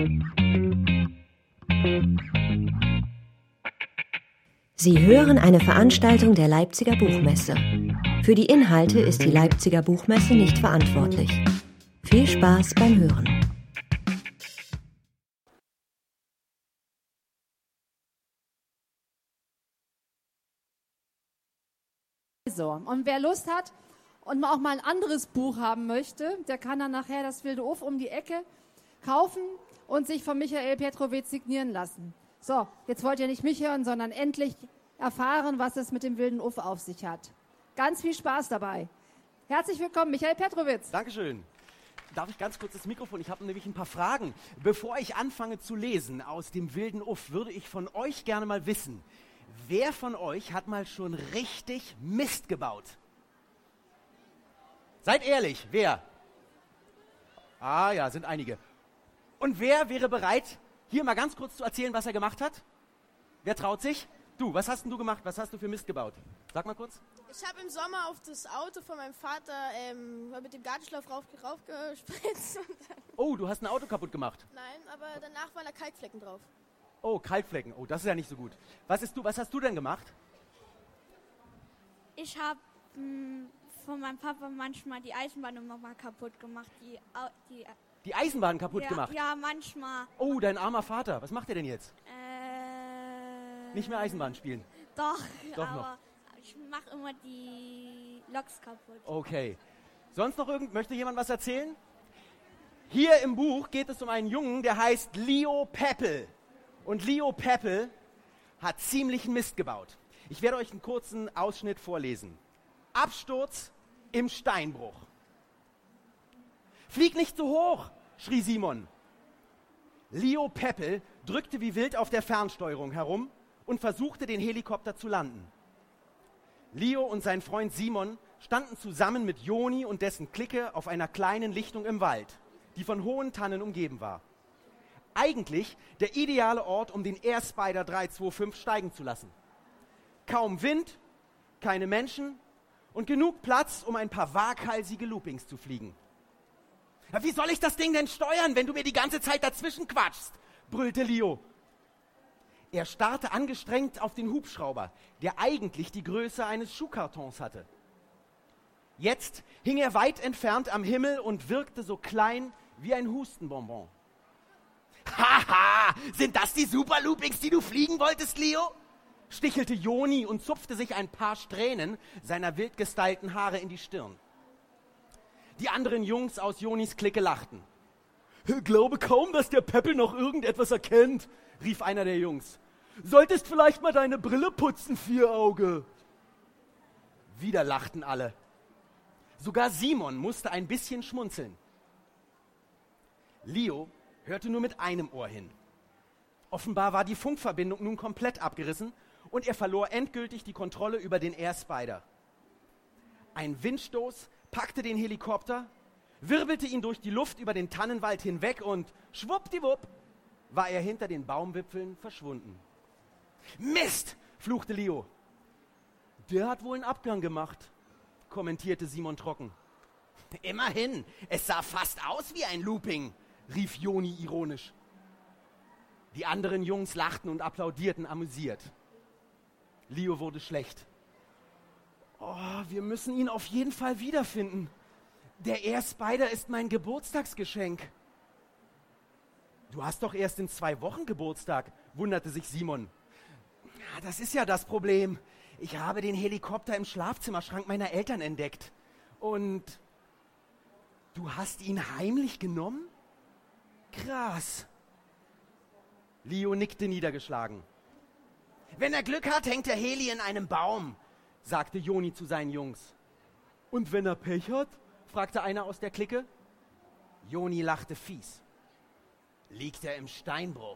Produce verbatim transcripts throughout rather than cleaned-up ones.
Sie hören eine Veranstaltung der Leipziger Buchmesse. Für die Inhalte ist die Leipziger Buchmesse nicht verantwortlich. Viel Spaß beim Hören. So, und wer Lust hat und auch mal ein anderes Buch haben möchte, der kann dann nachher das Wilde Uff um die Ecke kaufen und sich von Michael Petrowitz signieren lassen. So, jetzt wollt ihr nicht mich hören, sondern endlich erfahren, was es mit dem Wilden Uff auf sich hat. Ganz viel Spaß dabei. Herzlich willkommen, Michael Petrowitz. Dankeschön. Darf ich ganz kurz das Mikrofon? Ich habe nämlich ein paar Fragen. Bevor ich anfange zu lesen aus dem Wilden Uff, würde ich von euch gerne mal wissen, wer von euch hat mal schon richtig Mist gebaut? Seid ehrlich, wer? Ah ja, sind einige. Und wer wäre bereit, hier mal ganz kurz zu erzählen, was er gemacht hat? Wer traut sich? Du, was hast denn du gemacht? Was hast du für Mist gebaut? Sag mal kurz. Ich habe im Sommer auf das Auto von meinem Vater ähm, mit dem Gartenschlauch rauf, raufgespritzt. Oh, du hast ein Auto kaputt gemacht. Nein, aber danach waren da Kalkflecken drauf. Oh, Kalkflecken. Oh, das ist ja nicht so gut. Was, ist du, was hast du denn gemacht? Ich habe von meinem Papa manchmal die Eisenbahn immer mal kaputt gemacht. Die, die, die Eisenbahn kaputt ja, gemacht? Ja, manchmal. Oh, dein armer Vater. Was macht er denn jetzt? Äh, nicht mehr Eisenbahn spielen? Doch, Doch aber noch. ich mache immer die Loks kaputt. Okay. Sonst noch irgend, möchte jemand was erzählen? Hier im Buch geht es um einen Jungen, der heißt Leo Peppel. Und Leo Peppel hat ziemlichen Mist gebaut. Ich werde euch einen kurzen Ausschnitt vorlesen. Absturz im Steinbruch. Flieg nicht so hoch, schrie Simon. Leo Peppel drückte wie wild auf der Fernsteuerung herum und versuchte, den Helikopter zu landen. Leo und sein Freund Simon standen zusammen mit Joni und dessen Clique auf einer kleinen Lichtung im Wald, die von hohen Tannen umgeben war. Eigentlich der ideale Ort, um den Air Spider drei zwei fünf steigen zu lassen. Kaum Wind, keine Menschen und genug Platz, um ein paar waghalsige Loopings zu fliegen. Ja, wie soll ich das Ding denn steuern, wenn du mir die ganze Zeit dazwischen quatschst? Brüllte Leo. Er starrte angestrengt auf den Hubschrauber, der eigentlich die Größe eines Schuhkartons hatte. Jetzt hing er weit entfernt am Himmel und wirkte so klein wie ein Hustenbonbon. Haha, sind das die Super-Loopings, die du fliegen wolltest, Leo? Stichelte Joni und zupfte sich ein paar Strähnen seiner wild gestylten Haare in die Stirn. Die anderen Jungs aus Jonis Clique lachten. Glaube kaum, dass der Peppel noch irgendetwas erkennt, rief einer der Jungs. Solltest vielleicht mal deine Brille putzen, Vierauge. Wieder lachten alle. Sogar Simon musste ein bisschen schmunzeln. Leo hörte nur mit einem Ohr hin. Offenbar war die Funkverbindung nun komplett abgerissen und er verlor endgültig die Kontrolle über den Air Spider. Ein Windstoß packte den Helikopter, wirbelte ihn durch die Luft über den Tannenwald hinweg und schwuppdiwupp war er hinter den Baumwipfeln verschwunden. Mist, fluchte Leo. Der hat wohl einen Abgang gemacht, kommentierte Simon trocken. Immerhin, es sah fast aus wie ein Looping, rief Joni ironisch. Die anderen Jungs lachten und applaudierten amüsiert. Leo wurde schlecht. Oh, wir müssen ihn auf jeden Fall wiederfinden. Der Air Spider ist mein Geburtstagsgeschenk. Du hast doch erst in zwei Wochen Geburtstag, wunderte sich Simon. Ja, das ist ja das Problem. Ich habe den Helikopter im Schlafzimmerschrank meiner Eltern entdeckt. Und du hast ihn heimlich genommen? Krass. Leo nickte niedergeschlagen. Wenn er Glück hat, hängt der Heli in einem Baum, sagte Joni zu seinen Jungs. Und wenn er Pech hat? Fragte einer aus der Clique. Joni lachte fies. Liegt er im Steinbruch?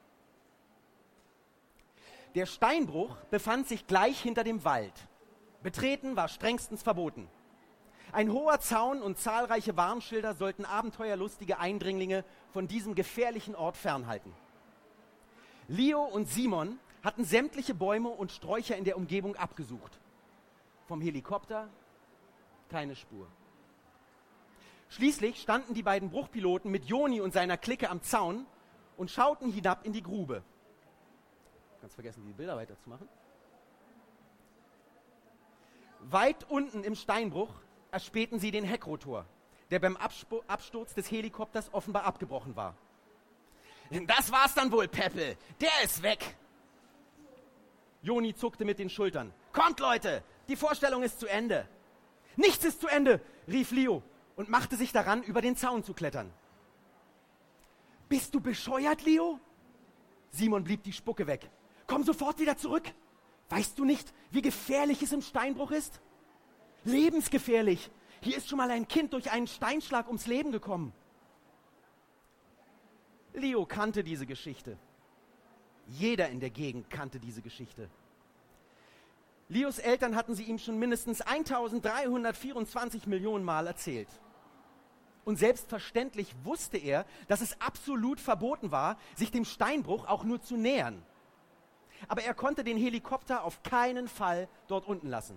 Der Steinbruch befand sich gleich hinter dem Wald. Betreten war strengstens verboten. Ein hoher Zaun und zahlreiche Warnschilder sollten abenteuerlustige Eindringlinge von diesem gefährlichen Ort fernhalten. Leo und Simon hatten sämtliche Bäume und Sträucher in der Umgebung abgesucht. Vom Helikopter keine Spur. Schließlich standen die beiden Bruchpiloten mit Joni und seiner Clique am Zaun und schauten hinab in die Grube. Ganz vergessen, die Bilder weiterzumachen. Weit unten im Steinbruch erspähten sie den Heckrotor, der beim Absp- Absturz des Helikopters offenbar abgebrochen war. Das war's dann wohl, Peppel. Der ist weg. Joni zuckte mit den Schultern. Kommt, Leute, die Vorstellung ist zu Ende. Nichts ist zu Ende, rief Leo und machte sich daran, über den Zaun zu klettern. Bist du bescheuert, Leo? Simon blieb die Spucke weg. Komm sofort wieder zurück. Weißt du nicht, wie gefährlich es im Steinbruch ist? Lebensgefährlich. Hier ist schon mal ein Kind durch einen Steinschlag ums Leben gekommen. Leo kannte diese Geschichte. Jeder in der Gegend kannte diese Geschichte. Leos Eltern hatten sie ihm schon mindestens eintausenddreihundertvierundzwanzig Millionen Mal erzählt. Und selbstverständlich wusste er, dass es absolut verboten war, sich dem Steinbruch auch nur zu nähern. Aber er konnte den Helikopter auf keinen Fall dort unten lassen.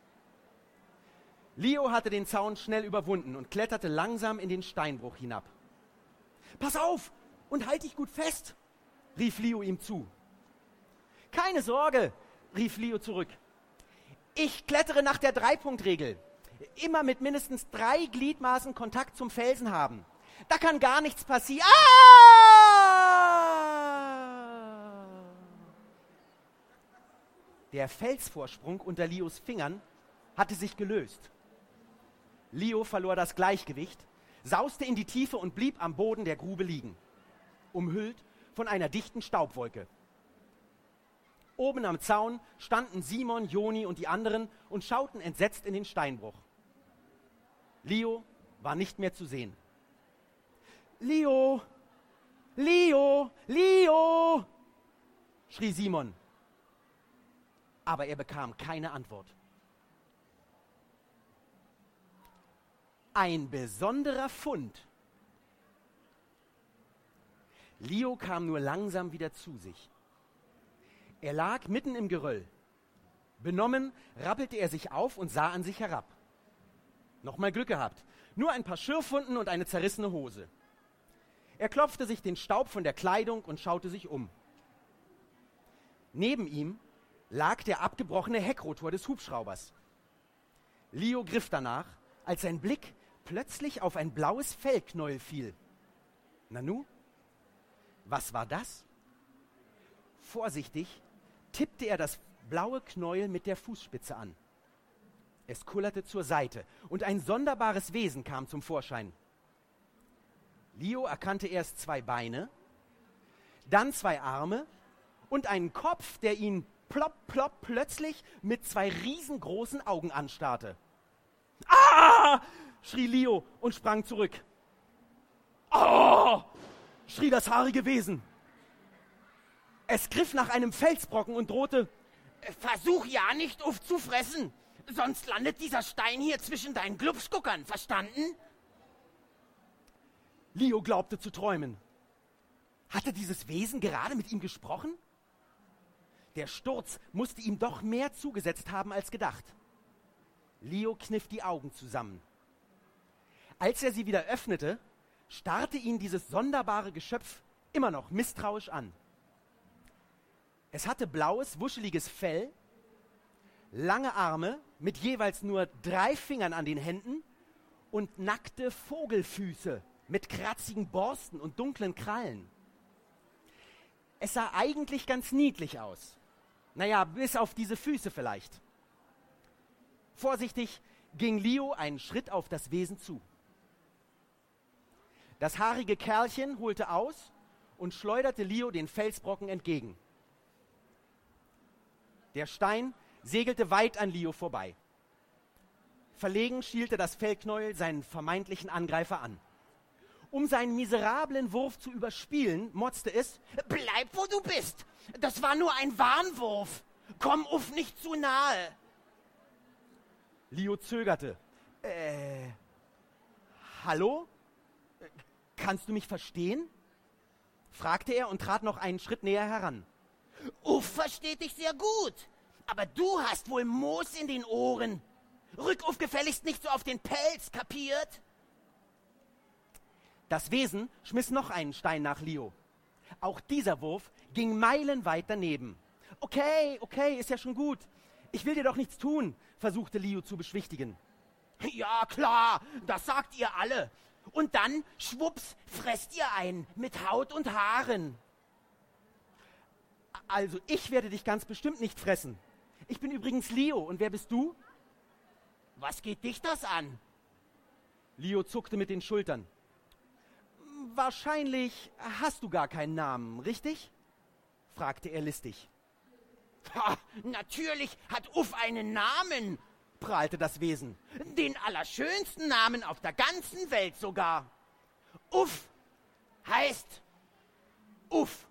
Leo hatte den Zaun schnell überwunden und kletterte langsam in den Steinbruch hinab. »Pass auf und halt dich gut fest«, rief Leo ihm zu. »Keine Sorge«, rief Leo zurück. »Ich klettere nach der Drei-Punkt-Regel. Immer mit mindestens drei Gliedmaßen Kontakt zum Felsen haben. Da kann gar nichts passieren.« Ah! Der Felsvorsprung unter Leos Fingern hatte sich gelöst. Leo verlor das Gleichgewicht, sauste in die Tiefe und blieb am Boden der Grube liegen, umhüllt von einer dichten Staubwolke. Oben am Zaun standen Simon, Joni und die anderen und schauten entsetzt in den Steinbruch. Leo war nicht mehr zu sehen. »Leo! Leo! Leo!« schrie Simon. Aber er bekam keine Antwort. Ein besonderer Fund. Leo kam nur langsam wieder zu sich. Er lag mitten im Geröll. Benommen rappelte er sich auf und sah an sich herab. Nochmal Glück gehabt. Nur ein paar Schürfwunden und eine zerrissene Hose. Er klopfte sich den Staub von der Kleidung und schaute sich um. Neben ihm lag der abgebrochene Heckrotor des Hubschraubers. Leo griff danach, als sein Blick plötzlich auf ein blaues Fellknäuel fiel. Nanu? Was war das? Vorsichtig tippte er das blaue Knäuel mit der Fußspitze an. Es kullerte zur Seite und ein sonderbares Wesen kam zum Vorschein. Leo erkannte erst zwei Beine, dann zwei Arme und einen Kopf, der ihn plopp, plopp plötzlich mit zwei riesengroßen Augen anstarrte. »Ah!« schrie Leo und sprang zurück. »Oh!« schrie das haarige Wesen. Es griff nach einem Felsbrocken und drohte, »Versuch ja nicht aufzufressen, sonst landet dieser Stein hier zwischen deinen Glubschguckern, verstanden?« Leo glaubte zu träumen. Hatte dieses Wesen gerade mit ihm gesprochen? Der Sturz musste ihm doch mehr zugesetzt haben als gedacht. Leo kniff die Augen zusammen. Als er sie wieder öffnete, starrte ihn dieses sonderbare Geschöpf immer noch misstrauisch an. Es hatte blaues, wuscheliges Fell, lange Arme mit jeweils nur drei Fingern an den Händen und nackte Vogelfüße mit kratzigen Borsten und dunklen Krallen. Es sah eigentlich ganz niedlich aus. Naja, bis auf diese Füße vielleicht. Vorsichtig ging Leo einen Schritt auf das Wesen zu. Das haarige Kerlchen holte aus und schleuderte Leo den Felsbrocken entgegen. Der Stein segelte weit an Leo vorbei. Verlegen schielte das Fellknäuel seinen vermeintlichen Angreifer an. Um seinen miserablen Wurf zu überspielen, motzte es, »Bleib, wo du bist! Das war nur ein Warnwurf! Komm uff nicht zu nahe!« Leo zögerte. Äh, hallo? Kannst du mich verstehen?« fragte er und trat noch einen Schritt näher heran. »Uff versteht dich sehr gut, aber du hast wohl Moos in den Ohren. Rück uff gefälligst nicht so auf den Pelz, kapiert?« Das Wesen schmiss noch einen Stein nach Leo. Auch dieser Wurf ging meilenweit daneben. Okay, okay, ist ja schon gut. Ich will dir doch nichts tun, versuchte Leo zu beschwichtigen. Ja, klar, das sagt ihr alle. Und dann, schwupps, fresst ihr einen mit Haut und Haaren. Also, ich werde dich ganz bestimmt nicht fressen. Ich bin übrigens Leo, und wer bist du? Was geht dich das an? Leo zuckte mit den Schultern. Wahrscheinlich hast du gar keinen Namen, richtig? Fragte er listig. Ha, natürlich hat Uff einen Namen, prahlte das Wesen. Den allerschönsten Namen auf der ganzen Welt sogar. Uff heißt Uff.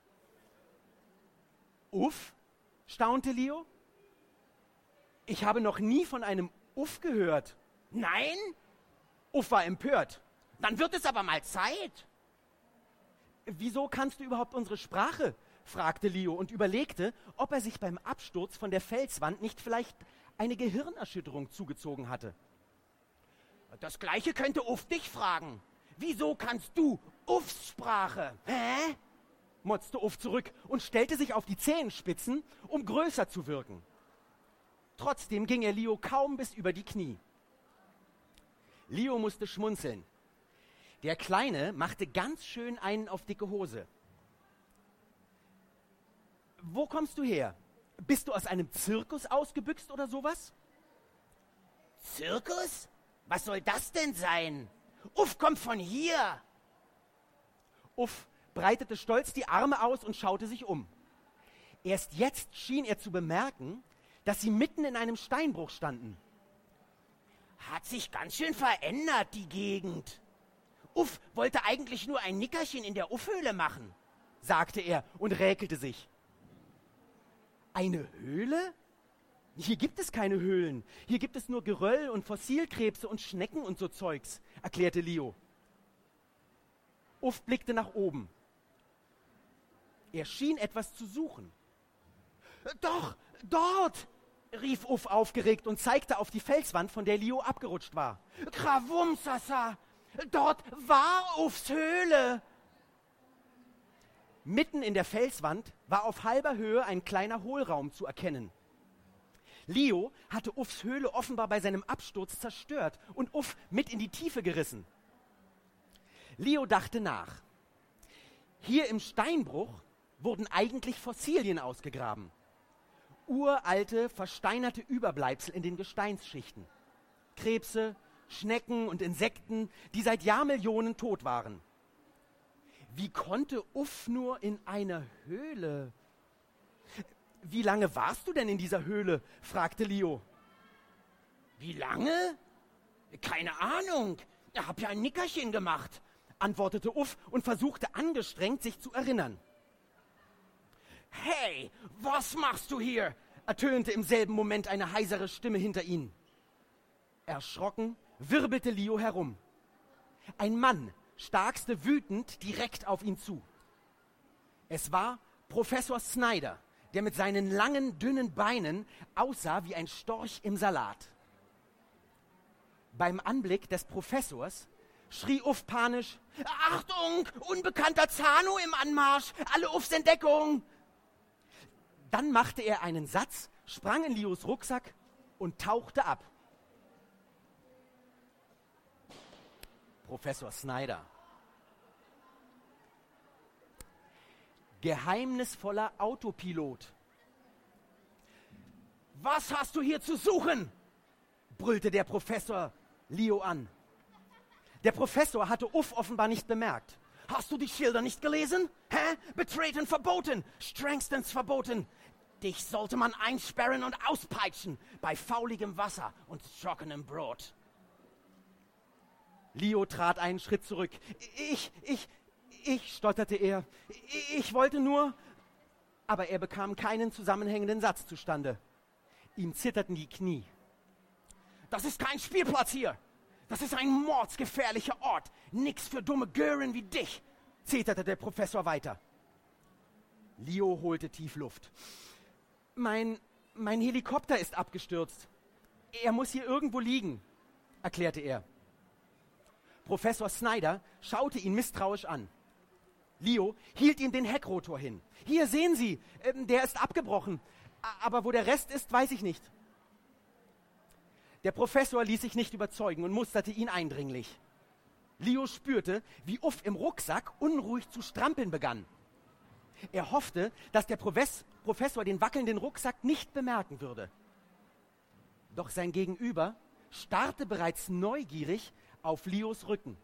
Uff? Staunte Leo. Ich habe noch nie von einem Uff gehört. Nein? Uff war empört. Dann wird es aber mal Zeit. Wieso kannst du überhaupt unsere Sprache? Fragte Leo und überlegte, ob er sich beim Absturz von der Felswand nicht vielleicht eine Gehirnerschütterung zugezogen hatte. Das Gleiche könnte Uff dich fragen. Wieso kannst du Uffs Sprache? Hä? Motzte Uff zurück und stellte sich auf die Zehenspitzen, um größer zu wirken. Trotzdem ging er Leo kaum bis über die Knie. Leo musste schmunzeln. Der Kleine machte ganz schön einen auf dicke Hose. Wo kommst du her? Bist du aus einem Zirkus ausgebüxt oder sowas? Zirkus? Was soll das denn sein? Uff kommt von hier. Uff breitete stolz die Arme aus und schaute sich um. Erst jetzt schien er zu bemerken, dass sie mitten in einem Steinbruch standen. Hat sich ganz schön verändert, die Gegend. Uff wollte eigentlich nur ein Nickerchen in der Uffhöhle machen, sagte er und räkelte sich. Eine Höhle? Hier gibt es keine Höhlen. Hier gibt es nur Geröll und Fossilkrebse und Schnecken und so Zeugs, erklärte Leo. Uff blickte nach oben. Er schien etwas zu suchen. Doch, dort, rief Uff aufgeregt und zeigte auf die Felswand, von der Leo abgerutscht war. Krawumsasa, dort war Uffs Höhle. Mitten in der Felswand war auf halber Höhe ein kleiner Hohlraum zu erkennen. Leo hatte Uffs Höhle offenbar bei seinem Absturz zerstört und Uff mit in die Tiefe gerissen. Leo dachte nach. Hier im Steinbruch wurden eigentlich Fossilien ausgegraben. Uralte, versteinerte Überbleibsel in den Gesteinsschichten. Krebse, Schnecken und Insekten, die seit Jahrmillionen tot waren. Wie konnte Uff nur in einer Höhle? Wie lange warst du denn in dieser Höhle? Fragte Leo. Wie lange? Keine Ahnung. Ich hab ja ein Nickerchen gemacht, antwortete Uff und versuchte angestrengt, sich zu erinnern. Hey, was machst du hier? Ertönte im selben Moment eine heisere Stimme hinter ihnen. Erschrocken wirbelte Leo herum. Ein Mann starkste wütend direkt auf ihn zu. Es war Professor Snyder, der mit seinen langen, dünnen Beinen aussah wie ein Storch im Salat. Beim Anblick des Professors schrie Uff panisch: Achtung, unbekannter Zano im Anmarsch, alle Uffs in Deckung! Dann machte er einen Satz, sprang in Leos Rucksack und tauchte ab. Professor Snyder. Geheimnisvoller Autopilot. Was hast du hier zu suchen? Brüllte der Professor Leo an. Der Professor hatte Uff offenbar nicht bemerkt. Hast du die Schilder nicht gelesen? Hä? Betreten verboten, strengstens verboten. Dich sollte man einsperren und auspeitschen bei fauligem Wasser und trockenem Brot. Leo trat einen Schritt zurück. Ich, ich, ich, stotterte er. Ich wollte nur... Aber er bekam keinen zusammenhängenden Satz zustande. Ihm zitterten die Knie. Das ist kein Spielplatz hier. Das ist ein mordsgefährlicher Ort. Nix für dumme Gören wie dich, zeterte der Professor weiter. Leo holte tief Luft. Mein, mein Helikopter ist abgestürzt. Er muss hier irgendwo liegen, erklärte er. Professor Snyder schaute ihn misstrauisch an. Leo hielt ihm den Heckrotor hin. Hier sehen Sie, ähm, der ist abgebrochen. A- aber wo der Rest ist, weiß ich nicht. Der Professor ließ sich nicht überzeugen und musterte ihn eindringlich. Leo spürte, wie Uff im Rucksack unruhig zu strampeln begann. Er hoffte, dass der Profes- Professor den wackelnden Rucksack nicht bemerken würde. Doch sein Gegenüber starrte bereits neugierig auf Leos Rücken.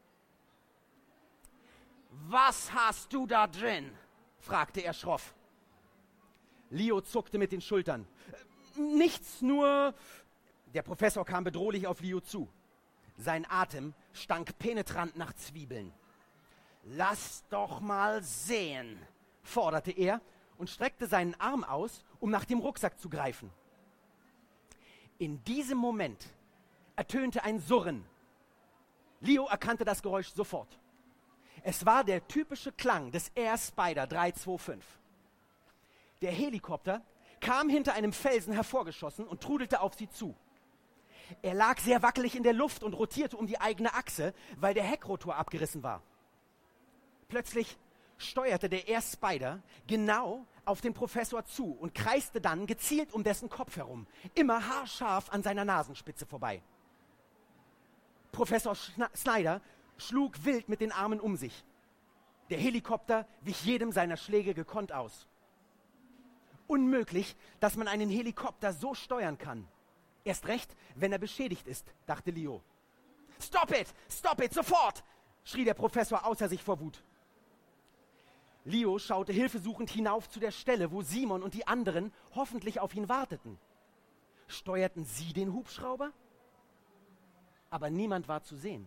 »Was hast du da drin?« fragte er schroff. Leo zuckte mit den Schultern. »Nichts, nur...« Der Professor kam bedrohlich auf Leo zu. Sein Atem stank penetrant nach Zwiebeln. »Lass doch mal sehen«, forderte er und streckte seinen Arm aus, um nach dem Rucksack zu greifen. In diesem Moment ertönte ein Surren. Leo erkannte das Geräusch sofort. Es war der typische Klang des Air Spider drei zwei fünf. Der Helikopter kam hinter einem Felsen hervorgeschossen und trudelte auf sie zu. Er lag sehr wackelig in der Luft und rotierte um die eigene Achse, weil der Heckrotor abgerissen war. Plötzlich steuerte der Air Spider genau auf den Professor zu und kreiste dann gezielt um dessen Kopf herum, immer haarscharf an seiner Nasenspitze vorbei. Professor Schna- Snyder schlug wild mit den Armen um sich. Der Helikopter wich jedem seiner Schläge gekonnt aus. Unmöglich, dass man einen Helikopter so steuern kann. Erst recht, wenn er beschädigt ist, dachte Leo. »Stop it! Stop it! Sofort!« schrie der Professor außer sich vor Wut. Leo schaute hilfesuchend hinauf zu der Stelle, wo Simon und die anderen hoffentlich auf ihn warteten. Steuerten sie den Hubschrauber? Aber niemand war zu sehen.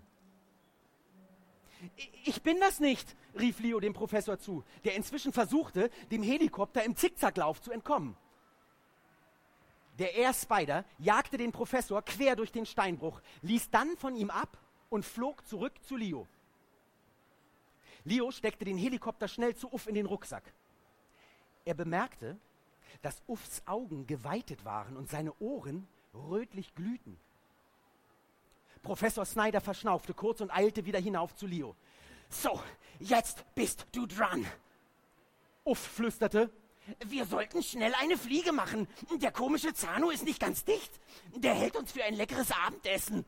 »Ich bin das nicht«, rief Leo dem Professor zu, der inzwischen versuchte, dem Helikopter im Zickzacklauf zu entkommen. Der Air Spider jagte den Professor quer durch den Steinbruch, ließ dann von ihm ab und flog zurück zu Leo. Leo steckte den Helikopter schnell zu Uff in den Rucksack. Er bemerkte, dass Uffs Augen geweitet waren und seine Ohren rötlich glühten. Professor Snyder verschnaufte kurz und eilte wieder hinauf zu Leo. »So, jetzt bist du dran«, Uff flüsterte. »Wir sollten schnell eine Fliege machen. Der komische Zano ist nicht ganz dicht. Der hält uns für ein leckeres Abendessen.«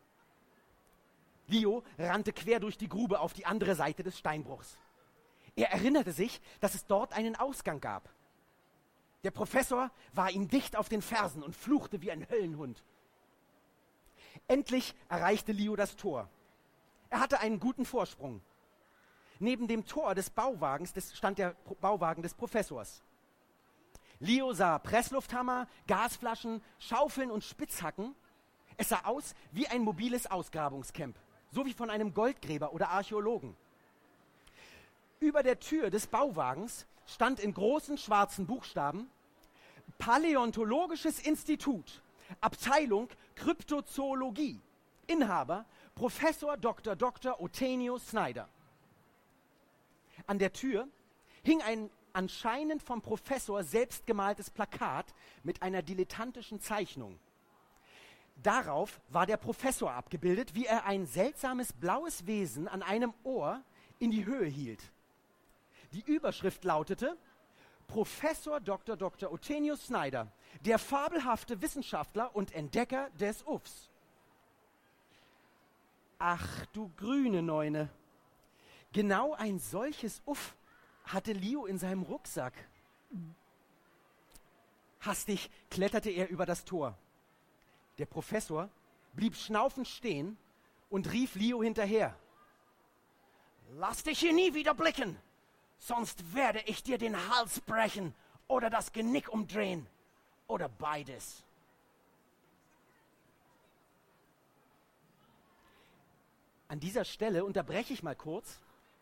Leo rannte quer durch die Grube auf die andere Seite des Steinbruchs. Er erinnerte sich, dass es dort einen Ausgang gab. Der Professor war ihm dicht auf den Fersen und fluchte wie ein Höllenhund. Endlich erreichte Leo das Tor. Er hatte einen guten Vorsprung. Neben dem Tor des Bauwagens des, stand der Pro- Bauwagen des Professors. Leo sah Presslufthammer, Gasflaschen, Schaufeln und Spitzhacken. Es sah aus wie ein mobiles Ausgrabungscamp, so wie von einem Goldgräber oder Archäologen. Über der Tür des Bauwagens stand in großen schwarzen Buchstaben: Paläontologisches Institut, Abteilung Kryptozoologie, Inhaber Professor Doktor Doktor Othenio Snyder. An der Tür hing ein anscheinend vom Professor selbst gemaltes Plakat mit einer dilettantischen Zeichnung. Darauf war der Professor abgebildet, wie er ein seltsames blaues Wesen an einem Ohr in die Höhe hielt. Die Überschrift lautete: Professor Doktor Doktor Othenio Snyder, der fabelhafte Wissenschaftler und Entdecker des Uffs. Ach du grüne Neune. Genau ein solches Uff hatte Leo in seinem Rucksack. Hastig kletterte er über das Tor. Der Professor blieb schnaufend stehen und rief Leo hinterher. Lass dich hier nie wieder blicken, sonst werde ich dir den Hals brechen oder das Genick umdrehen oder beides. An dieser Stelle unterbreche ich mal kurz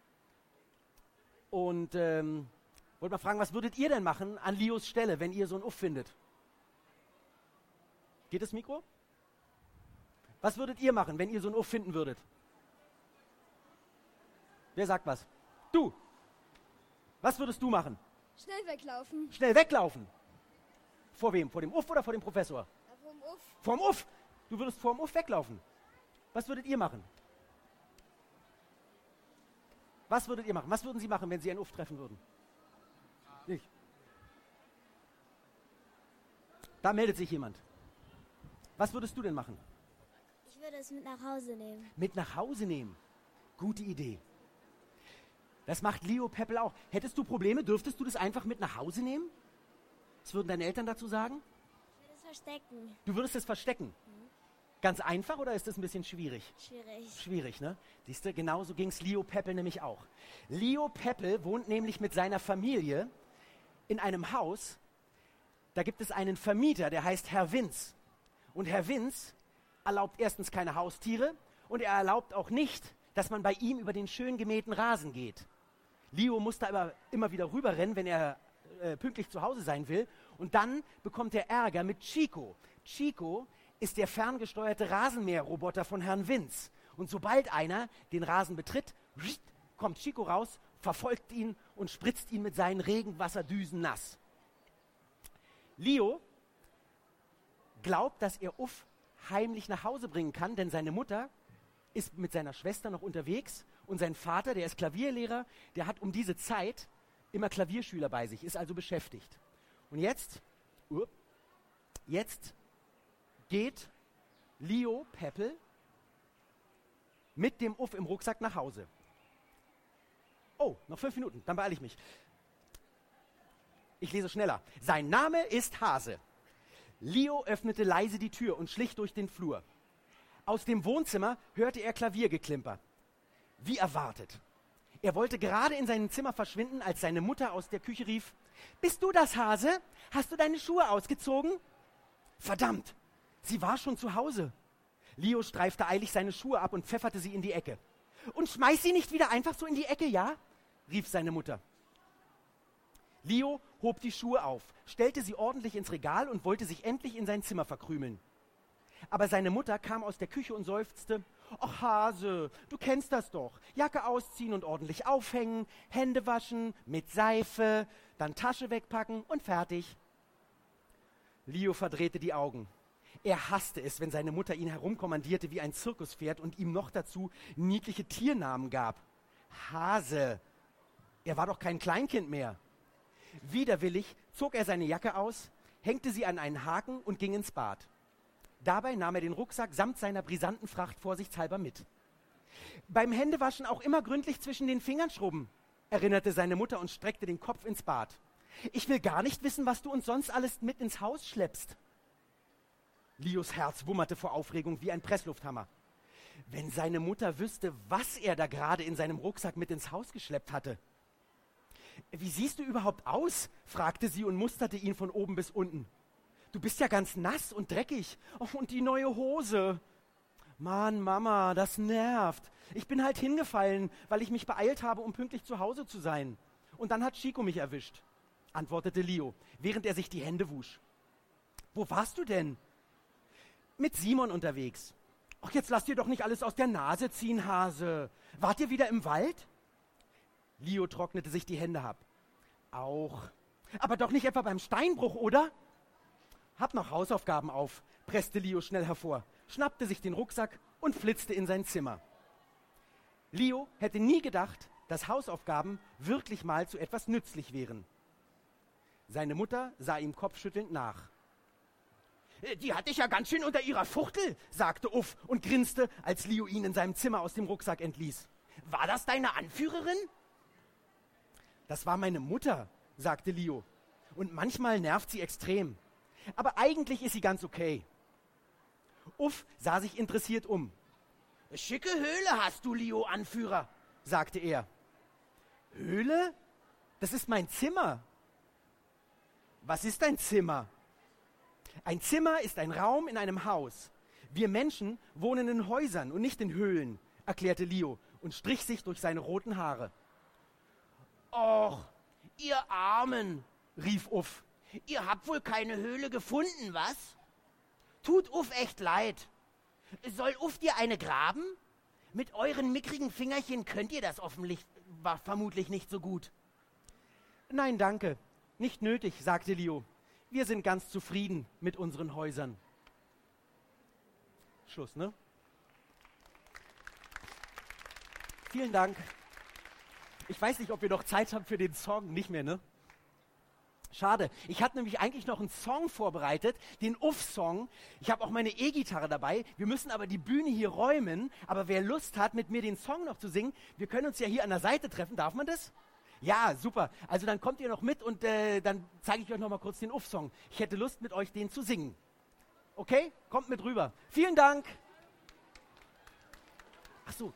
und ähm, wollte mal fragen, was würdet ihr denn machen an Leos Stelle, wenn ihr so einen Uff findet? Geht das Mikro? Was würdet ihr machen, wenn ihr so einen Uff finden würdet? Wer sagt was? Du! Was würdest du machen? Schnell weglaufen. Schnell weglaufen! Vor wem? Vor dem Uff oder vor dem Professor? Ja, vom Uff. Vorm Uff! Du würdest vorm Uff weglaufen. Was würdet ihr machen? Was würdet ihr machen? Was würden Sie machen, wenn Sie einen Uff treffen würden? Nicht. Da meldet sich jemand. Was würdest du denn machen? Ich würde es mit nach Hause nehmen. Mit nach Hause nehmen. Gute Idee. Das macht Leo Peppel auch. Hättest du Probleme, dürftest du das einfach mit nach Hause nehmen? Was würden deine Eltern dazu sagen? Ich würde es verstecken. Du würdest es verstecken. Mhm. Ganz einfach oder ist das ein bisschen schwierig? Schwierig. Schwierig, ne? Siehst du, genauso ging es Leo Peppel nämlich auch. Leo Peppel wohnt nämlich mit seiner Familie in einem Haus. Da gibt es einen Vermieter, der heißt Herr Winz. Und Herr Winz erlaubt erstens keine Haustiere und er erlaubt auch nicht, dass man bei ihm über den schön gemähten Rasen geht. Leo muss da immer, immer wieder rüberrennen, wenn er äh, pünktlich zu Hause sein will. Und dann bekommt er Ärger mit Chico. Chico ist der ferngesteuerte Rasenmäherroboter von Herrn Winz. Und sobald einer den Rasen betritt, kommt Chico raus, verfolgt ihn und spritzt ihn mit seinen Regenwasserdüsen nass. Leo glaubt, dass er Uff heimlich nach Hause bringen kann, denn seine Mutter ist mit seiner Schwester noch unterwegs und sein Vater, der ist Klavierlehrer, der hat um diese Zeit immer Klavierschüler bei sich, ist also beschäftigt. Und jetzt, uh, jetzt geht Leo Peppel mit dem Uff im Rucksack nach Hause. Oh, noch fünf Minuten, dann beeile ich mich. Ich lese schneller. Sein Name ist Hase. Leo öffnete leise die Tür und schlich durch den Flur. Aus dem Wohnzimmer hörte er Klaviergeklimper. Wie erwartet. Er wollte gerade in sein Zimmer verschwinden, als seine Mutter aus der Küche rief: Bist du das, Hase? Hast du deine Schuhe ausgezogen? Verdammt, sie war schon zu Hause. Leo streifte eilig seine Schuhe ab und pfefferte sie in die Ecke. Und schmeiß sie nicht wieder einfach so in die Ecke, ja? Rief seine Mutter. Leo hob die Schuhe auf, stellte sie ordentlich ins Regal und wollte sich endlich in sein Zimmer verkrümeln. Aber seine Mutter kam aus der Küche und seufzte: Ach Hase, du kennst das doch. Jacke ausziehen und ordentlich aufhängen, Hände waschen, mit Seife, dann Tasche wegpacken und fertig. Leo verdrehte die Augen. Er hasste es, wenn seine Mutter ihn herumkommandierte wie ein Zirkuspferd und ihm noch dazu niedliche Tiernamen gab. Hase. Er war doch kein Kleinkind mehr. Widerwillig zog er seine Jacke aus, hängte sie an einen Haken und ging ins Bad. Dabei nahm er den Rucksack samt seiner brisanten Fracht vorsichtshalber mit. Beim Händewaschen auch immer gründlich zwischen den Fingern schrubben, erinnerte seine Mutter und streckte den Kopf ins Bad. Ich will gar nicht wissen, was du uns sonst alles mit ins Haus schleppst. Leos Herz wummerte vor Aufregung wie ein Presslufthammer. Wenn seine Mutter wüsste, was er da gerade in seinem Rucksack mit ins Haus geschleppt hatte. Wie siehst du überhaupt aus? Fragte sie und musterte ihn von oben bis unten. Du bist ja ganz nass und dreckig. Oh, und die neue Hose. Mann, Mama, das nervt. Ich bin halt hingefallen, weil ich mich beeilt habe, um pünktlich zu Hause zu sein. Und dann hat Chico mich erwischt, antwortete Leo, während er sich die Hände wusch. Wo warst du denn? Mit Simon unterwegs. Ach, jetzt lass dir doch nicht alles aus der Nase ziehen, Hase. Wart ihr wieder im Wald? Leo trocknete sich die Hände ab. Auch. Aber doch nicht etwa beim Steinbruch, oder? Hab noch Hausaufgaben auf, presste Leo schnell hervor, schnappte sich den Rucksack und flitzte in sein Zimmer. Leo hätte nie gedacht, dass Hausaufgaben wirklich mal zu etwas nützlich wären. Seine Mutter sah ihm kopfschüttelnd nach. Die hatte ich ja ganz schön unter ihrer Fuchtel, sagte Uff und grinste, als Leo ihn in seinem Zimmer aus dem Rucksack entließ. War das deine Anführerin? Das war meine Mutter, sagte Leo. Und manchmal nervt sie extrem. Aber eigentlich ist sie ganz okay. Uff sah sich interessiert um. Schicke Höhle hast du, Leo Anführer, sagte er. Höhle? Das ist mein Zimmer. Was ist ein Zimmer? Ein Zimmer ist ein Raum in einem Haus. Wir Menschen wohnen in Häusern und nicht in Höhlen, erklärte Leo und strich sich durch seine roten Haare. Och, ihr Armen, rief Uff. Ihr habt wohl keine Höhle gefunden, was? Tut Uff echt leid. Soll Uff dir eine graben? Mit euren mickrigen Fingerchen könnt ihr das offenlich, vermutlich nicht so gut. Nein, danke. Nicht nötig, sagte Leo. Wir sind ganz zufrieden mit unseren Häusern. Schluss, ne? Vielen Dank. Ich weiß nicht, ob wir noch Zeit haben für den Song. Nicht mehr, ne? Schade. Ich hatte nämlich eigentlich noch einen Song vorbereitet, den Uff-Song. Ich habe auch meine E-Gitarre dabei. Wir müssen aber die Bühne hier räumen. Aber wer Lust hat, mit mir den Song noch zu singen, wir können uns ja hier an der Seite treffen. Darf man das? Ja, super. Also dann kommt ihr noch mit und äh, dann zeige ich euch noch mal kurz den Uff-Song. Ich hätte Lust, mit euch den zu singen. Okay? Kommt mit rüber. Vielen Dank. Ach so.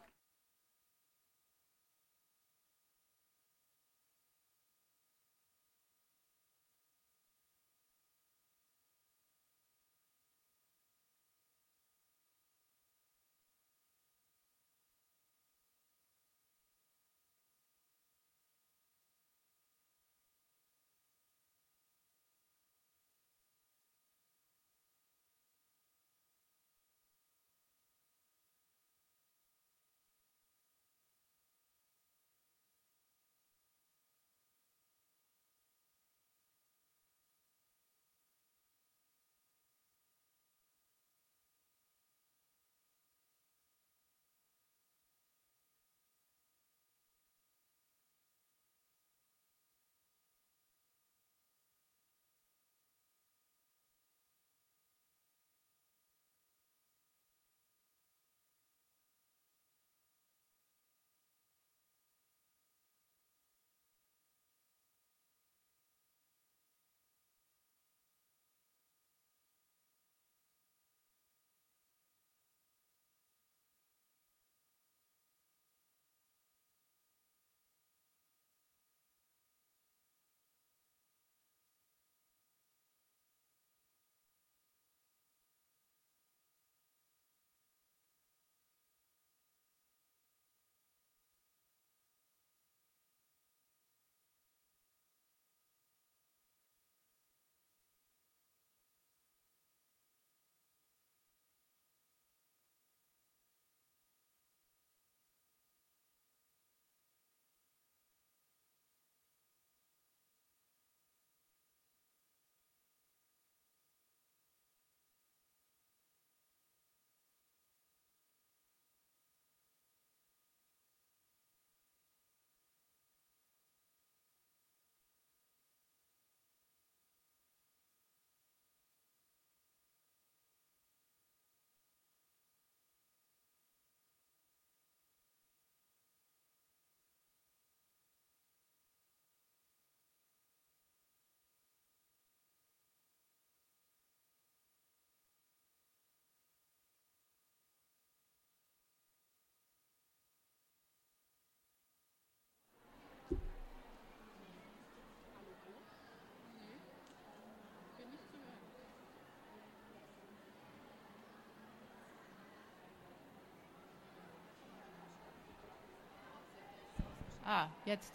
Ah, jetzt.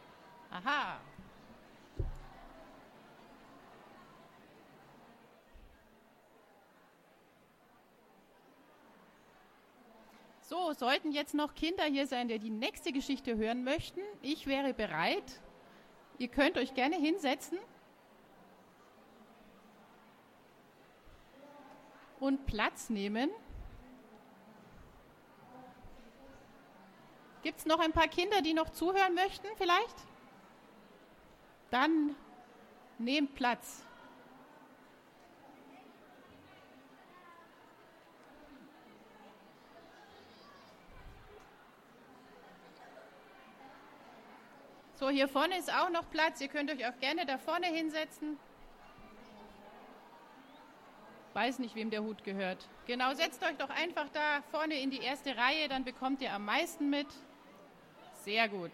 Aha. So, sollten jetzt noch Kinder hier sein, die die nächste Geschichte hören möchten, ich wäre bereit. Ihr könnt euch gerne hinsetzen und Platz nehmen. Gibt es noch ein paar Kinder, die noch zuhören möchten vielleicht? Dann nehmt Platz. So, hier vorne ist auch noch Platz. Ihr könnt euch auch gerne da vorne hinsetzen. Weiß nicht, wem der Hut gehört. Genau, setzt euch doch einfach da vorne in die erste Reihe, dann bekommt ihr am meisten mit. Sehr gut.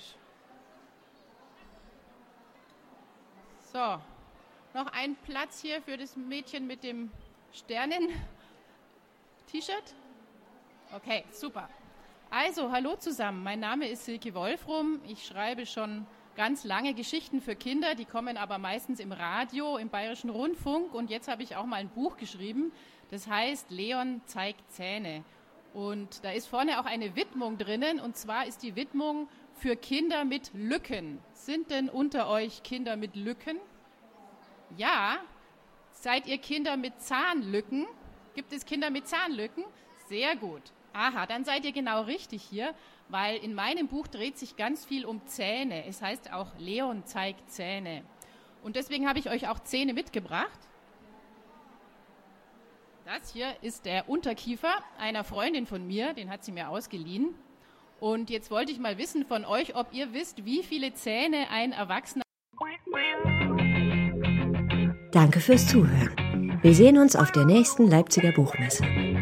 So, noch ein Platz hier für das Mädchen mit dem Sternen-T-Shirt. Okay, super. Also, hallo zusammen. Mein Name ist Silke Wolfrum. Ich schreibe schon ganz lange Geschichten für Kinder. Die kommen aber meistens im Radio, im Bayerischen Rundfunk. Und jetzt habe ich auch mal ein Buch geschrieben. Das heißt, Leon zeigt Zähne. Und da ist vorne auch eine Widmung drinnen. Und zwar ist die Widmung für Kinder mit Lücken. Sind denn unter euch Kinder mit Lücken? Ja. Seid ihr Kinder mit Zahnlücken? Gibt es Kinder mit Zahnlücken? Sehr gut. Aha, dann seid ihr genau richtig hier, weil in meinem Buch dreht sich ganz viel um Zähne. Es heißt auch, Leon zeigt Zähne. Und deswegen habe ich euch auch Zähne mitgebracht. Das hier ist der Unterkiefer einer Freundin von mir, den hat sie mir ausgeliehen. Und jetzt wollte ich mal wissen von euch, ob ihr wisst, wie viele Zähne ein Erwachsener... Danke fürs Zuhören. Wir sehen uns auf der nächsten Leipziger Buchmesse.